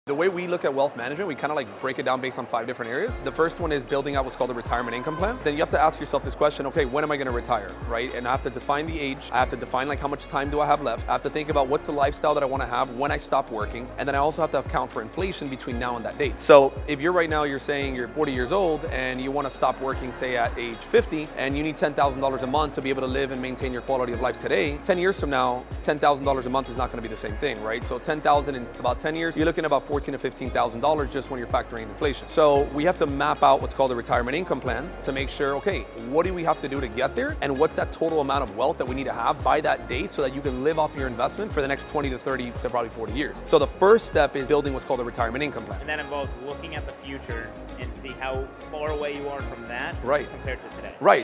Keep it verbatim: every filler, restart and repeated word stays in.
The way we look at wealth management, we kind of like break it down based on five different areas. The first one is building out what's called a retirement income plan. Then you have to ask yourself this question, okay, when am I going to retire, right? And I have to define the age. I have to define like how much time do I have left. I have to think about what's the lifestyle that I want to have when I stop working. And then I also have to account for inflation between now and that date. So if you're right now, you're saying you're forty years old and you want to stop working, say at age fifty, and you need ten thousand dollars a month to be able to live and maintain your quality of life today, ten years from now, ten thousand dollars a month is not going to be the same thing, right? So ten thousand in about ten years, you're looking at about fourteen to fifteen thousand dollars just when you're factoring in inflation. So we have to map out what's called a retirement income plan to make sure, okay, what do we have to do to get there? And what's that total amount of wealth that we need to have by that date so that you can live off your investment for the next twenty to thirty to probably forty years. So the first step is building what's called a retirement income plan. And that involves looking at the future and see how far away you are from that right. compared to today. Right.